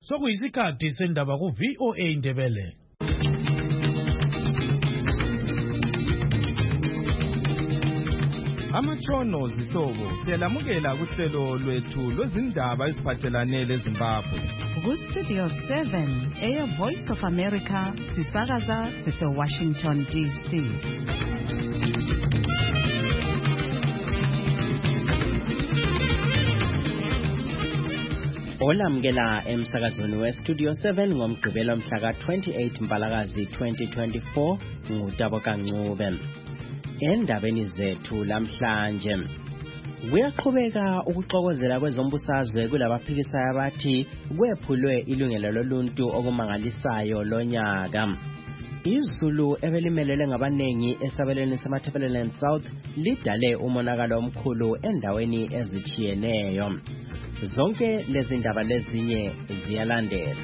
sokuyisikhathi sendaba ku VOA Indebele. Amatshono zihlobo siyalamukela kuhlelo lwethu lwezindaba eziphathelane leZimbabwe. Ku-Studio 7 Air Voice of America sisakaza sise-Washington DC. Olamukela emsakazweni we-Studio 7 ngomgqibelo mhla ka-28 Mpalakazi 2024 nguTabo Kancube. Endabeni zethu lamhlanje kuyaqhubeka ukuxokozela kwezombusazwe kulabaphikisayo abathi kwephulwe ilungelo loluntu okumangalisayo lonyaka. Izulu ebelimelele ngabanengi esabelweni samaThebeleland South lidale umonakalo omkhulu endaweni ezitshiyeneyo. Zonke lezi ndaba lezinye ziyalandela.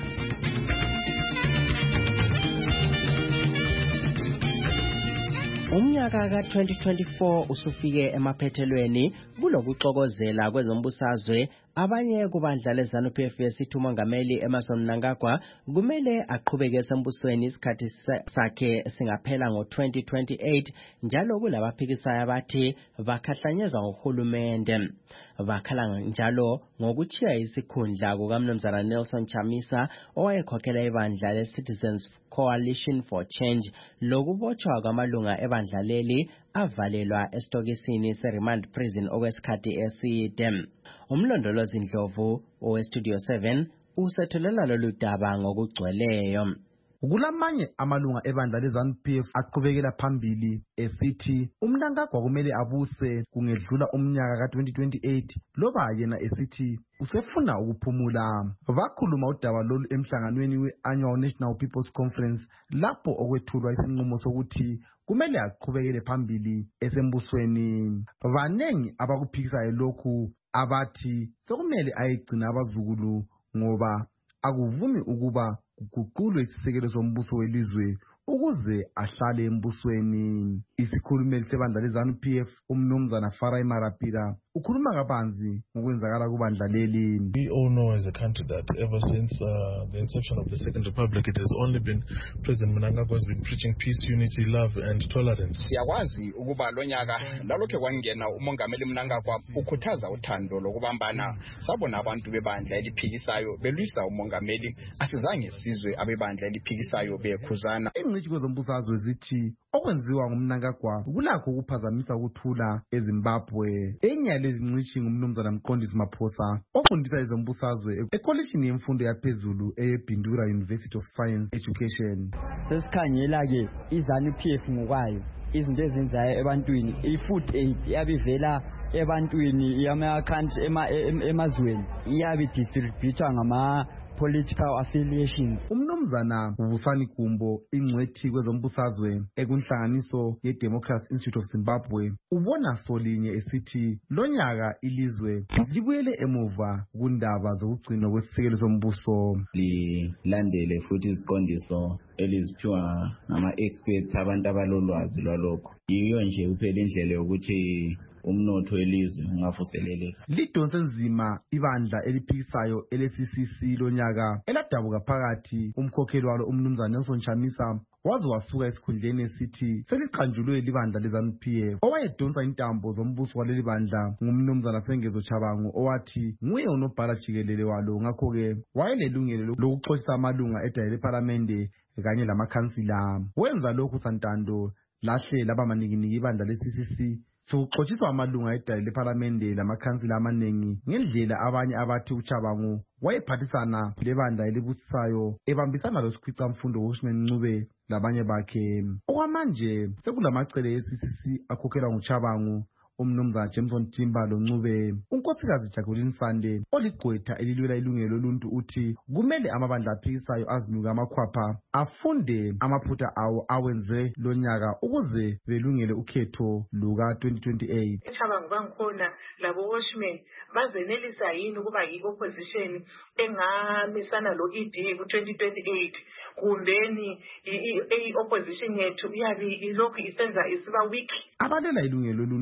Umnyaka ka-2024 usufike emaphethelweni kulokuxokozela kwezombusazwe. Abanye kubandla leZANU-PF yesithi uMongameli Emmerson Mnangagwa kumele aqhubeke esembusweni isikhathi sakhe singaphela ngo-2028 njalo kulabaphikisayo abathi bakhahlanyezwa nguhulumende. Bakhala njalo ngokuchiya isikhundla kukaMnumzana Nelson Chamisa owayekhokhela ibandla le-Citizens Coalition for Change lokubotshwa kwamalunga ebandla leli avalelwa esitokisini se-Remand Prison okwesikhathi eside. Umlondolozi Ndlovu owe-Studio 7 usethulela lolu daba ngokugcweleyo. Kulamanye amalunga ebandla leZANU-PF aqhubekela phambili esithi uMnangagwa kumele abuse kungedlula umnyaka ka-2028 loba yena esithi usefuna ukuphumula. Bakhuluma udaba lolu emhlanganweni we-Annual National People's Conference lapho okwethulwa isinqumo sokuthi kumele aqhubekele phambili esembusweni. Banengi abakuphikisayo lokhu abathi sokumele ayigcina abazukulu ngoba akuvumi ukuba kuguqulwe isisekelo sombuso welizwe ukuze ahlale embusweni. Isikhulumeli sebandla leZANU-PF uMnumzana Farai Marapira ukhuluma kabanzi ngokwenzakala kubandla leli. We all know as a country that ever since the inception of the Second Republic, it has only been President Mnangagwa has been preaching peace, unity, love and tolerance. Siyakwazi ukuba lonyaka lalokho kwangena uMongameli Mnangagwa ukhuthaza uthando lokubambana. Sabona abantu bebandla eliphikisayo belwisa uMongameli, asizange sizwe abebandla eliphikisayo bekhuzana. Ingcitshi kwezombusazwe zithi okwenziwa nguMnangagwa kulakho ukuphazamisa ukuthula eZimbabwe. Enye yalezi ngcitshi nguMnumzana Mqondisi Maphosa ofundisa ezombusazwe ekolishini yemfundo yaphezulu eBindura University of Science Education. Sesikhangela ke iZANU-PF ngokwayo izinto ezenzayo ebantwini, i-food aid yabivela ebantwini yama-country emazweni iyabe distributwa ngama political affiliations. Umnumzana Vusani Kumbo ingcwethi kwezombusazwe ekunhlanganiso ye-Democracy Institute of Zimbabwe ubona solinye esithi lonyaka ilizwe libuyele emuva kundaba zokugcinwa kwesisekelo sombuso. Lilandele futhi iziqondiso eliziphiwa ngama-experts abantu abalolwazi lwalokho. Yiyo nje kuphela indlela yokuthi umnotho welizwe ungavuseleleka. Lidonse nzima ibandla eliphikisayo ele-CCC lonyaka eladabuka phakathi umkhokheli walo uMnumzana Nelson Chamisa waze wasuka esikhundleni esithi seliqanjulwe libandla leZANU-PF. Owayedonsa intambo zombuso waleli bandla nguMnumzana Sengezo Chabangu owathi nguye unobhala jikelele walo, ngakho-ke wayelelungelo lokuxoshisa amalunga edale lephalamende kanye lamakhansila. Wenza lokhu santando lahle labamanikiniki ibandla le-CCC sokuxotshiswa amalunga edale lephalamende lamakhansila amaningi ngendlela abanye abathi uChabangu wayephathisana lebandla elibusisayo ebambisana losikhwicamfundo uHushman Ncube labanye bakhe. Okwamanje sekulamacele ye-CCC akhokhelwa nguChabangu, uMnumzana Jameson Timba loNcube. Unkosikazi Jacqueline Sande oligqwetha elilwela ilungelo loluntu uthi kumele amabandla aphikisayo azinuka amakhwapha afunde amaphutha awo awenze lonyaka ukuze belungele ukhetho luka-2028. Chabangu bangikhona labo Washman bazenelisa yini ukuba yi-opposition engamisana lo-ED ku-2028 kumbeni i-opposition yethu iyabe ilokhu isenza isiba weak. Abalela ilungelo loluntu bathi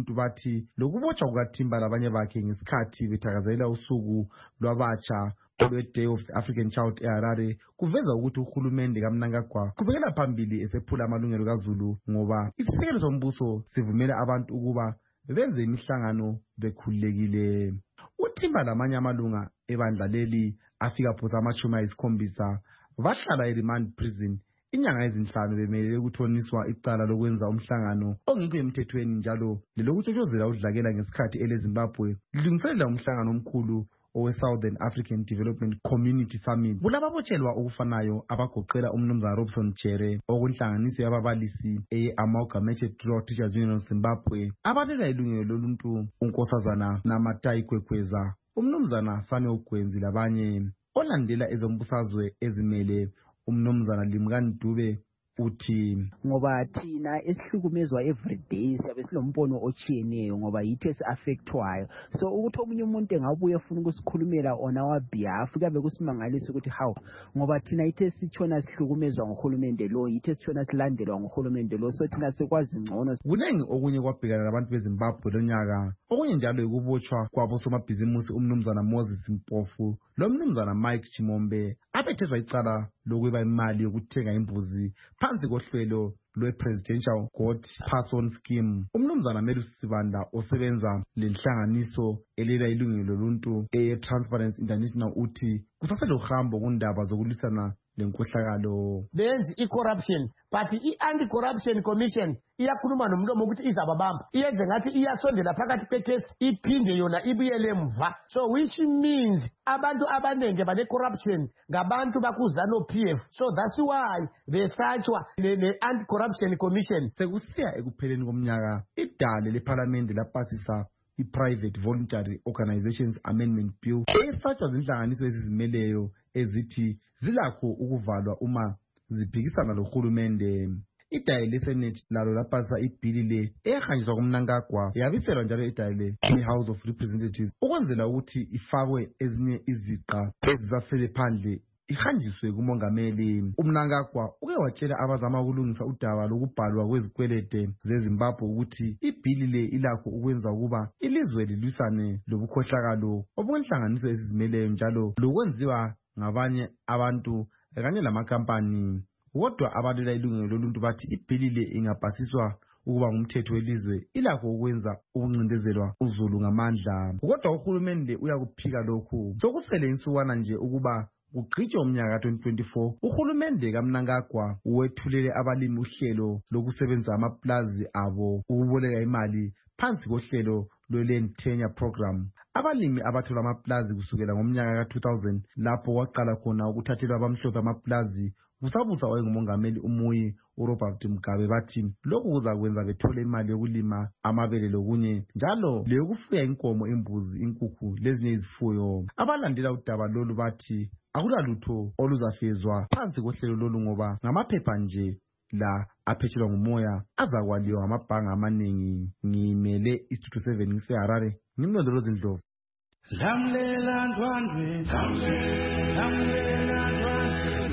wathi lokubotshwa kukaThimba labanye bakhe ngesikhathi bethakazelela usuku lwabatsha olwe-Day of the African Child eHarare kuveza ukuthi uhulumende kaMnangagwa qhubekela phambili esephula amalungelo kaZulu ngoba isisekelo sombuso sivumela abantu ukuba benze imihlangano bekhululekile. uThimba lamanye amalunga ebandla leli afika phosa ama-70 bahlala e-remand prison inyanga ezinhlanu bemelele ukuthoniswa icala lokwenza umhlangano ongekho emthethweni njalo lelokutshotshozela udlakela ngesikhathi eleZimbabwe lilungiselela umhlangano omkhulu owe-Southern African Development Community Summit. Kulababotshelwa okufanayo abagoqela umnumzana Robson Chere okunhlanganiso yababalisi eye-Amalgamated Rural Teachers Union of Zimbabwe, abalela ilungelo loluntu uNkosazana Namatai Kwekweza, umnumzana Sane Ugwenzi labanye. Olandela ezombusazwe ezimele umnumzana Limkani Dube uthi ngoba thina esihlukumezwa everyday siyabe silombono ochiyeneyo ngoba yithi esi-affectwayo, so ukuthi omunye umuntu engabuye efuna ukusikhulumela on our behalf kuyabe kusimangalisa ukuthi hawu ngoba thina yithi sitshona sihlukumezwa nguhulumende lo, yithi sitshona silandelwa nguhulumende lo, so thina sikwazi ngcono. Kuningi okunye kwabhekana nabantu beZimbabwe lonyaka, okunye njalo yikubotshwa kwabosomabhizimusi umnumzana Moses Mpofu lo mnumzana Mike Chimombe abethezwa icala lokuba imali yokuthenga imbuzi phansi kohlelo lwe-Presidential Goat Person Scheme. Umnumzana Melusi Sibanda osebenza lenhlanganiso elela ilungelo loluntu e-Transparency International uthi kusaselohambo kundaba zokulwisana lenkohlakalo. Benzi i-corruption but i-anti-corruption commission iyakhuluma nomlomo ukuthi izababamba iyenze ngathi iyasondela phakathi kwekesi iphinde yona ibuyele emva, so which means abantu abanenge bane-corruption ngabantu bakuzano PF, so that's why besatshwa ne-anti-corruption commission. Sekusiya ekupheleni komnyaka idale lephalamende lapasisa i-Private Voluntary Organizations Amendment Bill esatshwa zinhlanganiso ezizimeleyo ezithi zilakho ukuvalwa uma ziphikisana lohulumende. Idaye leSenate lalo lapasa ibhili le eyahanjiswa kuMnangagwa yabiselwa njalo idaye le-House of Representatives ukwenzela ukuthi ifakwe ezinye iziqa ezisasele phandle ihanjiswe kumongameli. uMnangagwa uke watshela abazama ukulungisa udaba lokubhalwa kwezikwelede zeZimbabwe ukuthi ibhili le ilakho ukwenza ukuba ilizwe lilwisane lobukhohlakalo obunhlanganiso ezizimeleyo njalo lokwenziwa ngabanye abantu kanye lamakhampani. Kodwa abalela ilungelo loluntu bathi ibhili le ingapasiswa ukuba ngumthetho welizwe ilakho ukwenza ukuncindezelwa uZulu ngamandla. Kodwa uhulumende uyakuphika lokhu. Sokusele insukwana nje ukuba kugqitshwe umnyaka 2024 uhulumende kaMnangagwa wethulele abalimi uhlelo lokusebenzisa amaplazi abo ukuboleka imali phansi kohlelo lwe-Land Tenure Program. Abalimi abathola amaplazi kusukela ngomnyaka ka-2000 lapho kwaqala khona ukuthathelwa abamhlophe amaplazi kusabusa oyengumongameli uMuyi uRobert Mugabe bathi lokhu kuzakwenza bethole imali yokulima amabele lokunye njalo leyokufuya inkomo, imbuzi, inkukhu lezinye izifuyo. Abalandela udaba lolu bathi akulalutho oluzafezwa phansi kohlelo lolu ngoba ngamaphepha nje la aphetshelwa ngumoya azakwaliwa ngamabhanga amaningi. Ngimele iStudio 7 ngiseHarare, ngimlondolozi Ndlovu. Lamlela ndwandwe, lamlela ndwandwe,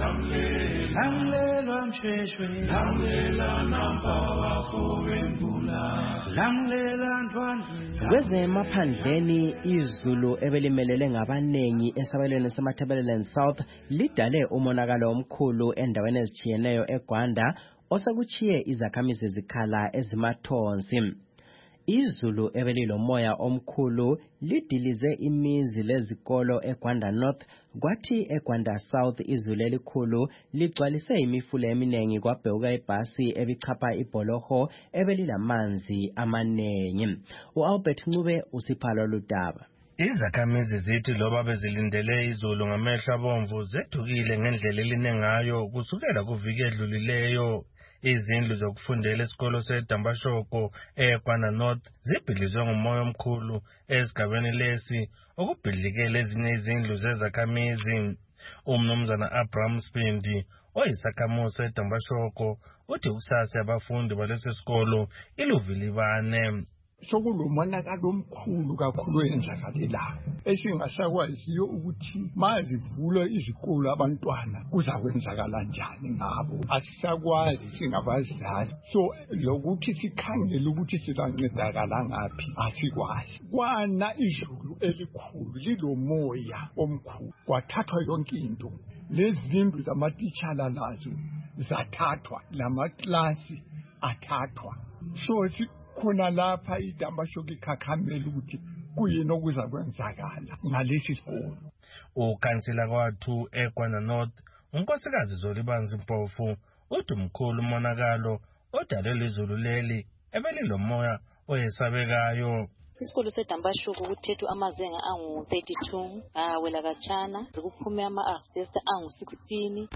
lamlela msheshwe, lamlela nampawa kowembula, lamlela ndwandwe. Kwezemaphandleni izulu ebelimelele ngabanengi esabelweni seMatabeleland South lidale umonakalo omkhulu endaweni ezitshiyeneyo eGwanda osekuchiye izakhamizi zikhala ezimathonsi. Izulu ebelilomoya omkhulu lidilize imizi lezikolo eGwanda North, kwathi eGwanda South izulu elikhulu ligcwalise imifula eminengi kwabhekuka ibhasi ebichapha ibholoho ebelilamanzi amanengi. uAlbert Ncube usiphalo ludaba. Izakhamizi zithi loba bezilindele izulu ngamehlo abomvu zedukile ngendlela elinengayo kusukela kuviki edlulileyo. Izindlu zokufundela esikolo seDambashoko eGwanda North zibhidlizwe ngumoya omkhulu esigabeni lesi okubhidlikele ezinye izindlu zezakhamizi. Umnumzana Abraham Spindi oyisakhamuzi seDambashoko uthi kusasa abafundi balesi sikolo iluvilibane. sokulomonakalo omkhulu kakhulu oyenzakalelayo esingasakwaziyo ukuthi mazivulwa izikolo abantwana kuzakwenzakala njani ngabo. Asisakwazi singabazali, so lokuthi sikhangele ukuthi sizancedakala ngaphi asikwazi. Kwana izulu elikhulu lilomoya omkhulu, kwathathwa yonke into. Lezindlu zamatitshala lazo zathathwa, lamaklasi athathwa. So sikhona lapha iDambashoke ikhakhamela ukuthi kuyini okuza kwenzakala ngalesi sikolo. Ukhansila kwathu eGwanda North, unkosikazi Zolibanzi Mpofu, uthi umkhulu umonakalo odalelwe izulu leli ebelilomoya oyesabekayo. Isikolo seDambashoke kuthethwe amazenga angu-32 awela katshana, kuphume ama-asbestos angu-16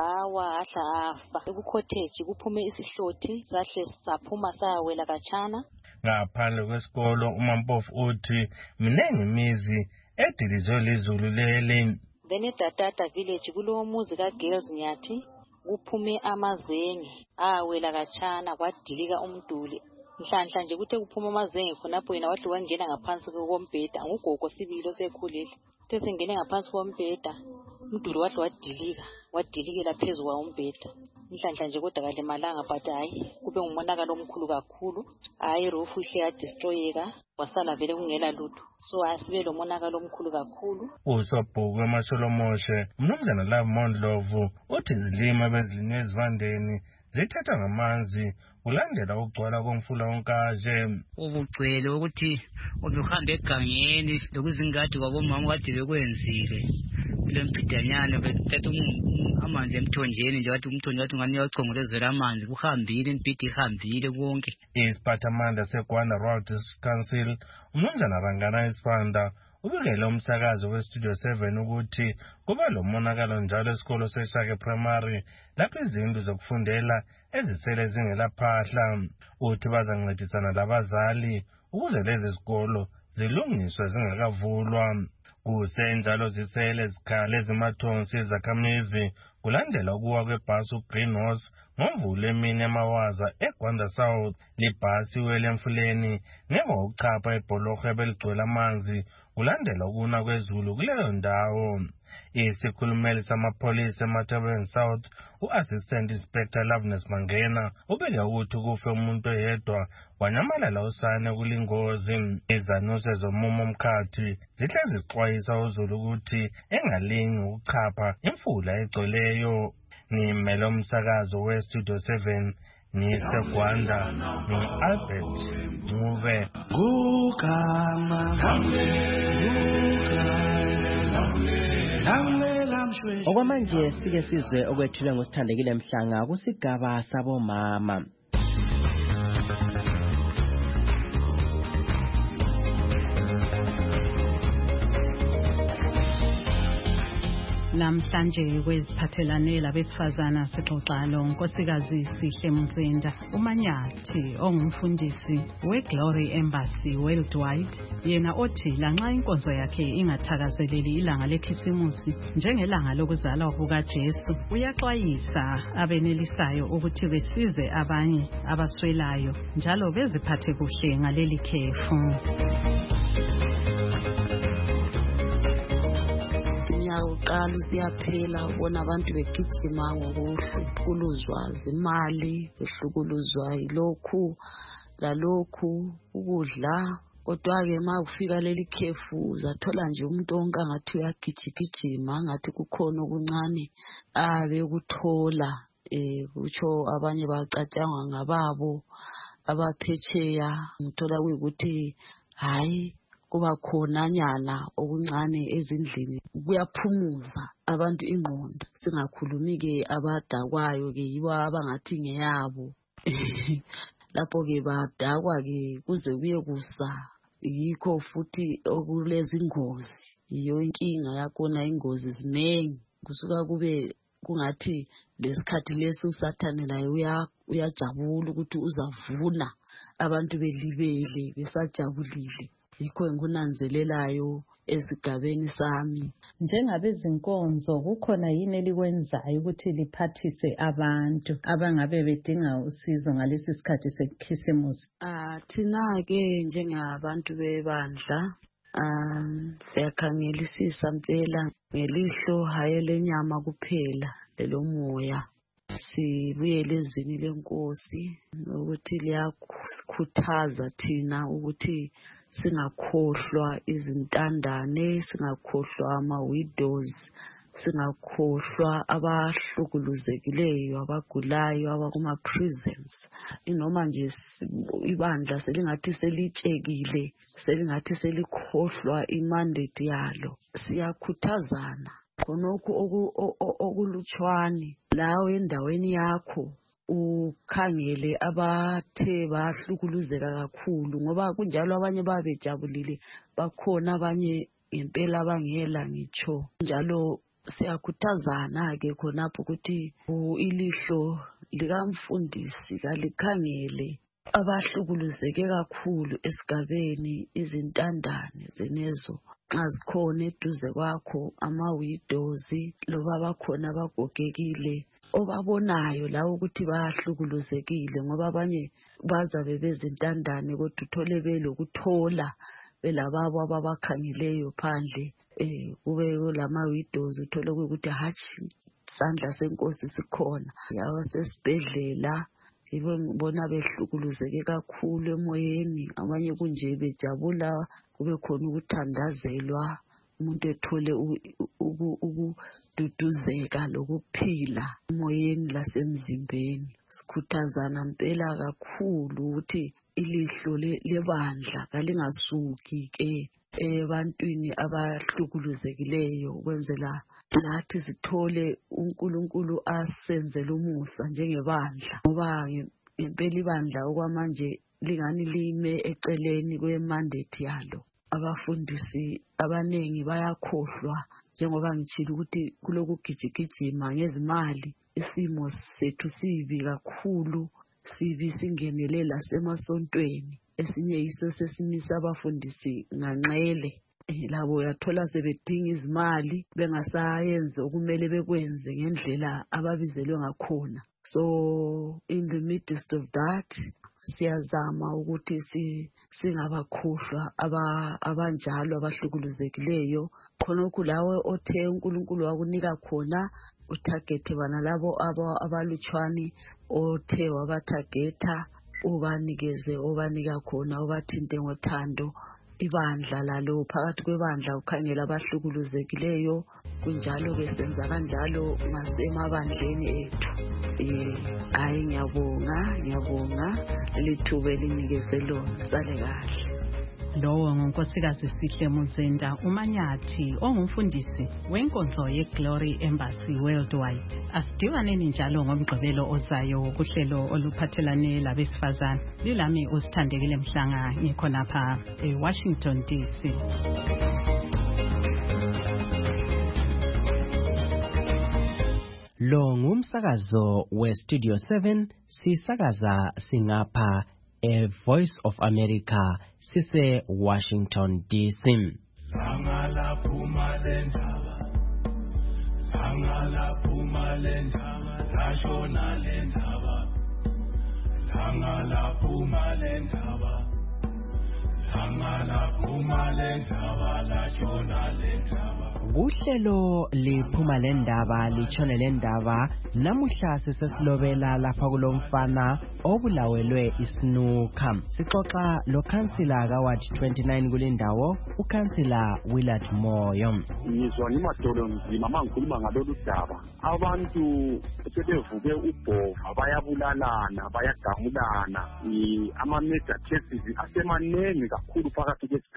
ahla afa. Ekukhotheji kuphume isihlothi sahle saphuma sayawela katshana. Ngaphandle kwesikolo uMampofu uthi minengi imizi edilizwe lizulu leli. Then eDatata village kulowo muzi kaGirls Nyathi kuphume amazenge awela katshana kwadilika umduli. Nhlanhla nje kuthe kuphuma amazenge khonapho yena wahle wangena ngaphansi kombheda. Ngugogo sibili osekhulile. Uthe sengene ngaphansi kombheda umduli wahle wadilikela phezu kwawombheda. Nhlanhla nje kodwa kalimalanga, but hayi kube ngumonakalo omkhulu kakhulu. Hayi roof ihle yadestroyeka wasala vele kungela lutho. So asibe lo monakalo omkhulu kakhulu. Usobhuku eMasholomoshe Mnumzana Love Mondlovu uthi izilimo bezilinywe ezivandeni zithatha ngamanzi ulandela ukugcwala komfula wonkaje. Ubugcwele ukuthi ubuhamba egangeni lokuzingadi kwabomama kade bekwenzile kule mpidanyana bethatha amanzi emthonjeni nje wathi umthonjeni wathi ngani uyachongolezela amanzi kuhambile impidi ihambile konke. Isiphathamandla seGwanda Rural District Council uMnumzana Rangana Isifanda ubikele umsakazo weStudio 7 ukuthi kuba lo monakalo njalo esikolo seShaka Primary lapho izindlu zokufundela ezisele zingelaphahla. Uthi bazancedisana labazali ukuze lezi zikolo zilungiswe zingakavulwa. Kusenjalo zisele zikhala ezimathonsi ezakhamizi kulandela ukuwa kwebhasi uGreenhorse ngoMvulo emini emawaza eGwanda South. Libhasi wele emfuleni ngemva kokuchapha ibholoho ebeligcwele amanzi kulandela ukuna kwezulu kuleyo ndawo. Isikhulumeli samapholisa eMatabeleland South u-Assistant Inspector Loveness Mangena ubike ukuthi kufe umuntu oyedwa wanyamalala usane kulingozi. Izanuse zomumo omkhathi zihle zixwayisa uzulu ukuthi engalingi ukuchapha imfula egcweleyo. Ngimele umsakazo weStudio 7 ngiseGwanda ngi-Albert Ncube. Okwamanje sike sizwe okwethulwe ngusithandekile Mhlanga kusigaba sabomama. Namhlanje kweziphathelane labesifazana sixoxa lonkosikazi Sihle Mzinda uManyathi ongumfundisi weGlory Embassy Worldwide, yena othi lanxa inkonzo yakhe ingathakazeleli ilanga lekhisimusi njengelanga lokuzalwa kukaJesu, uyaxwayisa abenelisayo ukuthi besize abanye abaswelayo njalo beziphathe kuhle ngaleli khefu. Uqala usiyaphela ubona abantu begijima ngokuhlukuluzwa zimali, behlukuluzwa ilokhu lalokhu ukudla. Kodwa-ke ma kufika leli khefu uzathola nje umuntu onke angathi uyagijigijima, angathi kukhona okuncane abekuthola. Kutsho abanye bacatshangwa ngababo abaphetsheya, ngithola kuyikuthi hayi kuba khona nyana okuncane ezindlini kuyaphumuza abantu ingqondo. Singakhulumi-ke abadakwayo-ke yibo abangathi ngeyabo. Lapho-ke badakwa-ke kuze kuye kusa. Yikho futhi okulezi ngozi, yiyo inkinga yakhona. Ingozi zinengi, kusuka kube kungathi lesikhathi lesi uSathane naye uyajabula ukuthi uzavuna abantu belibele besajabulile. yikho engunanzelelayo esigabeni sami. Njengabezinkonzo kukhona yini elikwenzayo ukuthi liphathise abantu abangabe bedinga usizo ngalesi sikhathi sekhisimusi? Thina ke njengabantu bebandla siyakhangelisisa mpela ngelihlo hayi lenyama kuphela lelomoya. Sibuyele ezwini lenkosi ukuthi liyakhuthaza thina ukuthi singakhohlwa izintandane, singakhohlwa ama-widows, singakhohlwa abahlukuluzekileyo, abagulayo, abakuma-prisons. Inoma nje ibandla selingathi selitshekile, selingathi selikhohlwa imandate yalo. Siyakhuthazana khonokho okulutshwane lawe endaweni yakho ukhangele abathe bahlukuluzeka kakhulu, ngoba kunjalo abanye babejabulile, bakhona abanye impela bangela ngitsho. Njalo siyakhuthazana ke khonapho ukuthi ilihlo likamfundisi kalikhangele abahlukuluzeke kakhulu esigabeni, izintandane zenezo nxa zikhona eduze kwakho, ama-widows loba bakhona abagogekile obabonayo lawo ukuthi bahlukuluzekile, ngoba abanye bazabe bezintandane kodwa uthole belokuthola belababo ababakhangeleyo phandle. Kube lama-widows uthole ukuthi hatshi isandla senkosi sikhona. Yabasesibhedlela ngibona behlukuluzeke kakhulu emoyeni, abanye kunje bejabula, kube khona ukuthandazelwa, umuntu ethole ukududuzeka lokuphila emoyeni lasemzimbeni. Sikhuthazana mpela kakhulu ukuthi ilihlo lebandla kalingasuki ke ebantwini abahlukuluzekileyo, ukwenzela lathi sithole uNkulunkulu asenzele umusa njengebandla, ngoba ngempela ibandla okwamanje lingani lime eceleni kwemandate yalo. Abafundisi abanengi bayakhohlwa, njengoba ngitshilo ukuthi kulokugijigijima ngezimali. Isimo sethu sibi kakhulu, sibi singenele lasemasontweni. Esinye yiso sesimisa abafundisi nganxele. Labo uyathola sebedinga izimali bengasayenzi okumele bekwenze ngendlela ababizelwe ngakhona. So in the midst of that, siyazama ukuthi singabakhohlwa abanjalo abahlukuluzekileyo. Khonokho lawe othe uNkulunkulu wakunika khona utargete bana labo abalutshwani othe wabatargeta, ubanikeze obanika khona, ubathinte ngothando. Ibandla lalo phakathi kwebandla ukhangela abahlukuluzekileyo, kunjalo ke senza kanjalo ngasemabandleni ethu. Hayi ngiyabonga lithuba elinikeze lona. Sale kahle. Lowo ngunkosikazi Sihle Muzenda uManyathi ongumfundisi wenkonzo yeGlory Embassy Worldwide. Asidibaneni njalo ngomgqibelo ozayo kuhlelo oluphathelane labesifazane. Lilami uSithandekile Mhlanga ngikhonapha eWashington DC. Lo ngumsakazo weStudio 7 sisakaza singapha Voice of America sise Washington DC. Angala phuma lendaba lashona lendaba, angala phuma lendaba lashona lendaba. Kuhlelo liphuma lendaba litshone lendaba, namuhla sisesilobela lapha kulomfana obulawelwe isinuka. Sixoxa lo kansila kaWard 29 kulendawo, ukansila Willard Moyo. Ngizwa ngimadolo nzima mangikhuluma ngalolu daba. Abantu sebevuke ubhova, bayabulalana, bayagamulana. Ama-mega cases asemanengi kakhulu phakathi kwesigaba.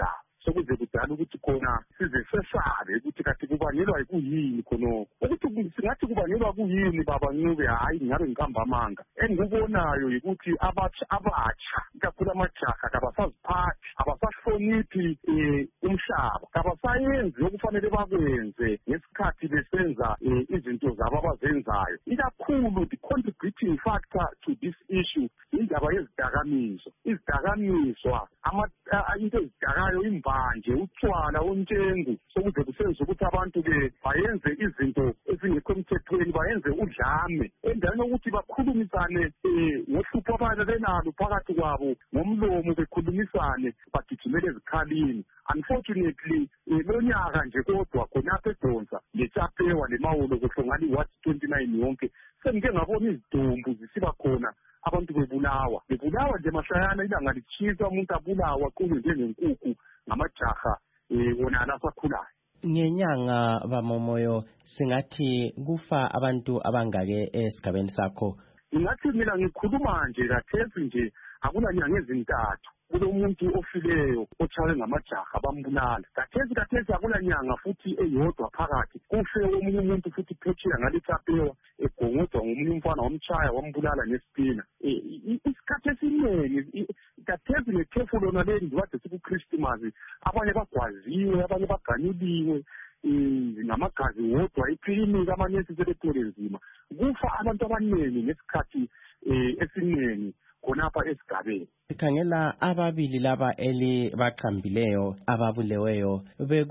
sokuze kudala ukuthi khona size sesabe ukuthi kathi kubangelwa yikuyini khonokho ukuthi singathi kubangelwa kuyini baba Ncube hayi ngabe ngihamba amanga engikubonayo yikuthi abatsha kakhulu amajaha kabasaziphathi abasahloniphi umhlaba kabasayenzi okufanele bakwenze ngesikhathi besenza izinto zabo abazenzayo ikakhulu the contributing factor to this issue indaba yezidakamizwa izidakamizwa into ezidakayo imbanje utshwala untshengu sokuze kusenze ukuthi abantu-ke bayenze izinto ezingekho emthethweni bayenze udlame endaweni yokuthi bakhulumisane ngohlupho abanye benalo phakathi kwabo ngomlomo bekhulumisane bagijimele ezikhalini unfortunately lonyaka nje kodwa khonapha edonsa leTshapewa leMawolo kuhlongani what 29 yonke sengike ngabona izidumbu zisiba khona abantu bebulawa nje mashayana ilanga litshisa umuntu abulawa qunywe njengenkukhu ngamajaha wona lasakhulayo ngenyanga bamomoyo singathi kufa abantu abangake esigabeni sakho ngathi mina ngikhuluma nje kathesi nje akunanyanga ezintathu kulomuntu ofileyo ochawe ngamajaha bambulala kathesi akulanyanga futhi eyodwa phakathi kufe omunye umuntu futhi phetsheya ngaleTshapewa egongodwa ngomunye umfana wamchaya wambulala ngesipina isikhathi esiningi kathesi nekhefu lona leli kade sikuChristmas abanye bagwaziwe abanye baganyuliwe ngamagazi wodwa iklinika amanesi sebethole nzima kufa abantu abaningi ngesikhathi esiningi khonapha esigabeni sikhangela ababili laba baqhambileyo ababuleweyo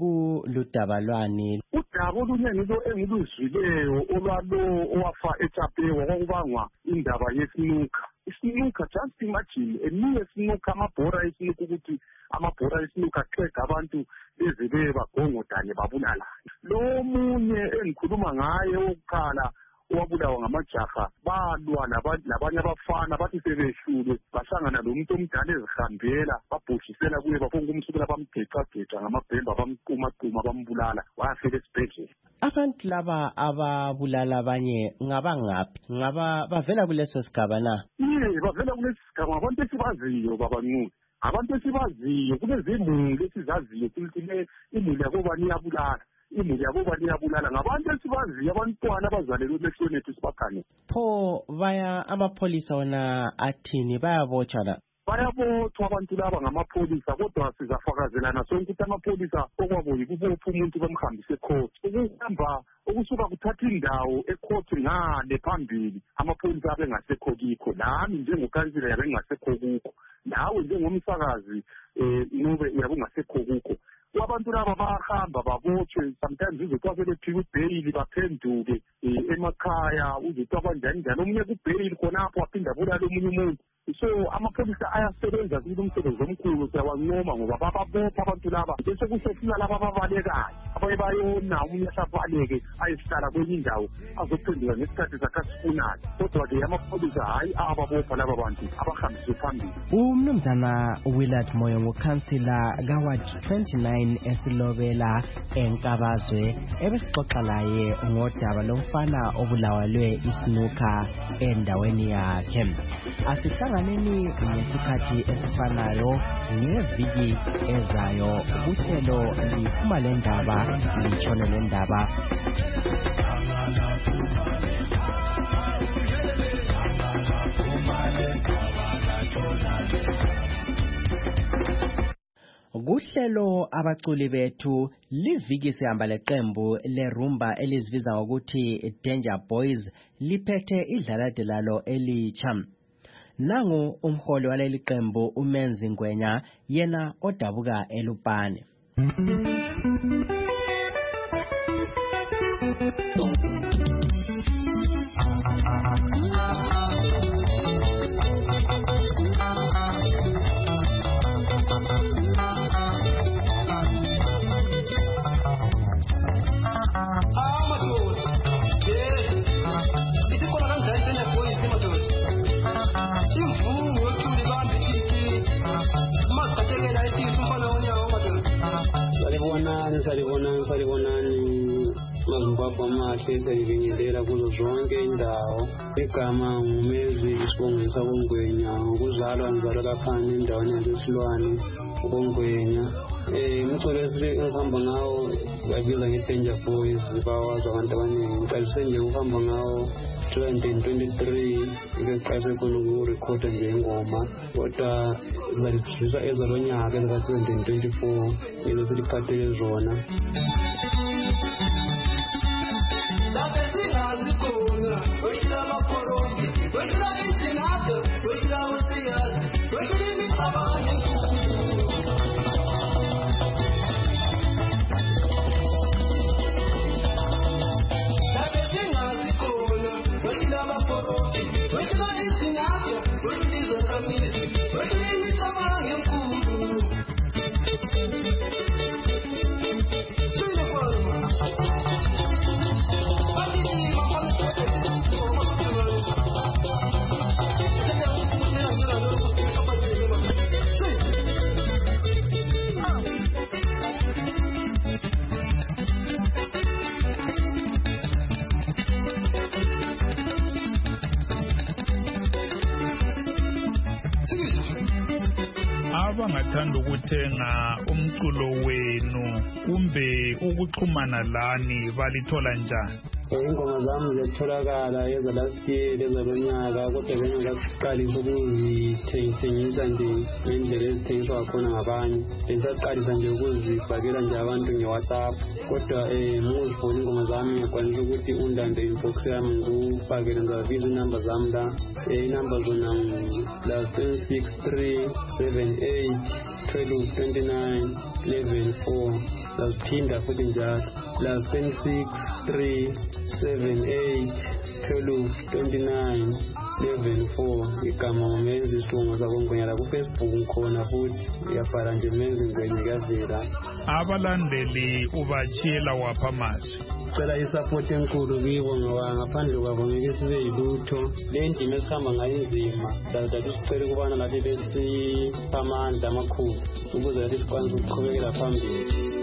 bekuludaba udaba olunye ngilo engiluzwileyo olwalo owafa eTshapewa kwakubangwa indaba yesinuka isinuka just imagine eminye isinuka amabhora esinuka ukuthi amabhora esinuka aqeda abantu beze bebagongodane babulalana lo munye engikhuluma ngaye wokuqala owabulawa ngamajaha balwa labanye abafana bathi sebehlule bahlangana lo muntu omdala ezihambela babhoshisela kuye bafonga umsukela bamgeca ngamabhemba bamqumaquma bambulala wafela esibhedlela abantu laba ababulala abanye ngabangaphi bavela kuleso sigaba na bavela kulesi sigaba abantu esibaziyo baba Ncube abantu esibaziyo kulezimuli esizaziyo silithile imuli yakobani iyabulala imuli yakobani iyabulala ngabantu esibaziyo abantwana abazalelwe emehlweni ethu sibakhangele pho amapholisa wona athini bayabotshana bayabothwa abantu laba ngamapholisa kodwa sizafakazelana sonke ukuthi amapholisa okwabo yikubopha umuntu bamhambise ecourt ukuhamba ukusuka kuthatha indawo ecourt ngale phambili amapholisa abengasekho kikho nami njengokansila yabe ngingasekho kukho nawe njengomsakazi Ncube uyabe ungasekho kukho abantu laba bahamba babotshwe sometimes uzothiwa sebephiwe ubheyili baphenduke emakhaya uzothiwa kanjani omunye kubheyili khonapho waphinda abulala omunye umuntu so amapholisa ayasebenza kulo umsebenzi omkhulu siyawancoma ngoba bababopha abantu laba bese kusefuna laba ababalekayo abanye bayona omunye asabaleke ayehlala kwenye indawo azophenduka ngesikhathi sakhe asifunayo kodwa-ke amapholisa hhayi ababopha laba bantu abahambise phambili umnumzana Willard Moyo ngukhansila kaWard 29 esilobela eNkabazwe ebesixoxa laye ngodaba lomfana obulawalwe isinuka endaweni yakhe asihlanganeni ngesikhathi esifanayo ngeviki ezayo uhlelo liphuma le ndaba litshone le ndaba kuhlelo abaculi bethu liviki sihamba leqembu lerumba elizibiza ngokuthi Danger Boys liphethe idlalade lalo elitsha nangu umholi waleli qembu uMenzi Ngwenya yena odabuka eLupane salibonani mazimbabwe amahle salibingelela kuzo zonke indawo igama ngumezi isibongo sakoNgwenya ukuzalwa ngizalwa lapha endaweni yaseSilwane ukoNgwenya umculo esihamba ngawo babizwa nge-Danger Boys, bawazi abantu abaningi. Ngiqalise nje ukuhamba ngawo 2023 ngeqalise khona ukurekhoda nje ingoma, kodwa zaliziswa ezalonyaka ezika-2024 yizo siliphathele zona. abangathanda ukuthenga umculo wenu kumbe ukuxhumana lani balithola njani? Ingoma zami ziyatholakala last year ezalonyaka, kodwa bengakaqalisa ukuzithengisa nje ngendlela ezithengiswa khona ngabanye. Bengisaqalisa nje ukuzifakela nje abantu nge-WhatsApp, kodwa muzifona ingoma zami ngiyakwanisa ukuthi undambe inbox yami ngikufakele, ngizabiza inamba zami la. Inamba zona +1063 78 12 29 11 4. Laziphinda futhi njalo +1063 78 12 29 11 4. Igama umenzi Isibongo Sakongonyala ku-Facebook ngikhona futhi, uyabhala nje Menzi Ngwenya kuyavela. Abalandeli ubatshiyela wapha amazwi? Cela isupport enkulu kibo ngoba ngaphandle kwabo ngeke sibe yilutho. Le ndima esihamba ngayo inzima, dadade sicela ukubana lathi besipha amandla amakhulu ukuze lathi sikwanise ukuqhubekela phambili.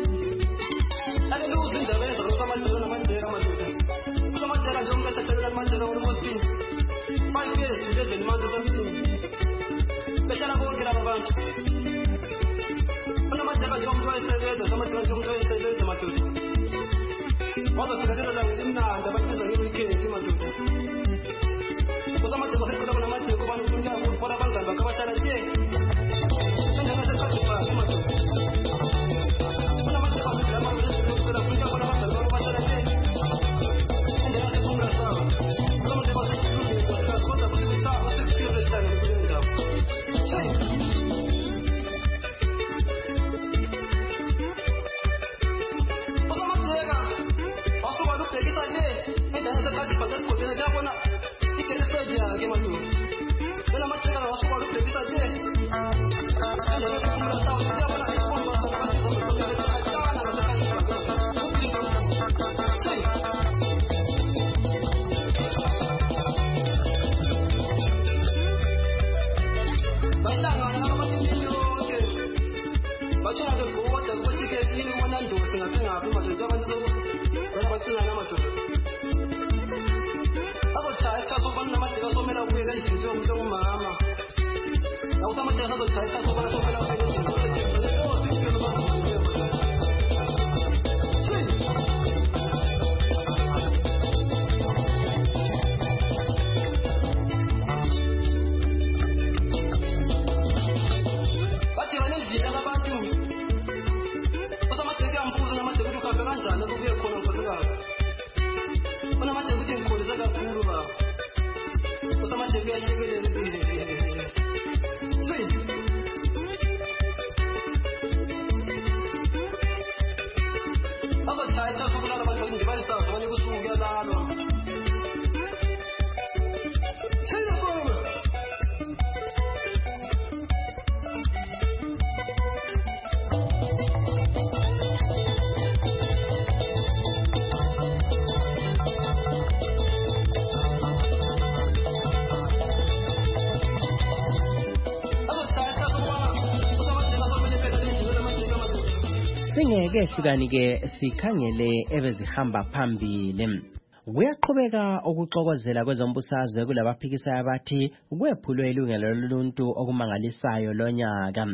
Singeke hlukani-ke sikhangele ebezihamba phambili. Kuyaqhubeka ukuxokozela kwezombusazwe kulabaphikisayo abathi kwephulwe ilungelo loluntu okumangalisayo lonyaka.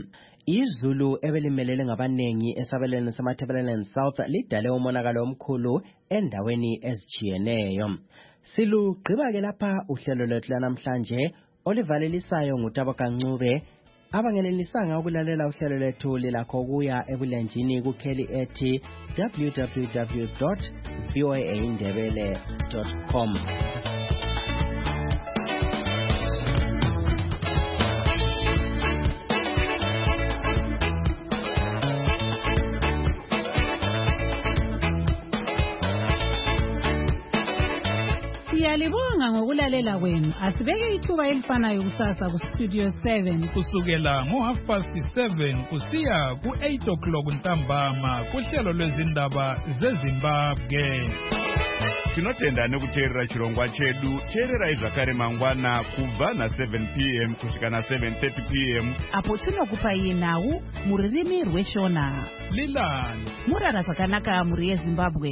Izulu ebelimelele ngabanengi esabelweni samaThebelelen South lidale umonakalo omkhulu endaweni ezijiyeneyo. Silugqiba-ke lapha uhlelo lwethu lanamhlanje olivalelisayo nguTabo Kancube. Abangenelisanga ukulalela uhlelo lwethu lilakho kuya ebulenjini kukheli ethi www.voaindebele.com. Siyalibonga ngokulalela kwenu. Asibeke ithuba elifanayo kusasa ku Studio 7 kusukela ngo7:30 kusiya ku8 ntambama kuhlelo lwezindaba zeZimbabwe. Tinotenda nekuteerera chirongwa chedu. Teererai zvakare mangwana kubva na7 p.m. kusvika na7:30 p.m. apo tinokupai nhau muririmi rweshona. Lilani murara zvakanaka muri yeZimbabwe.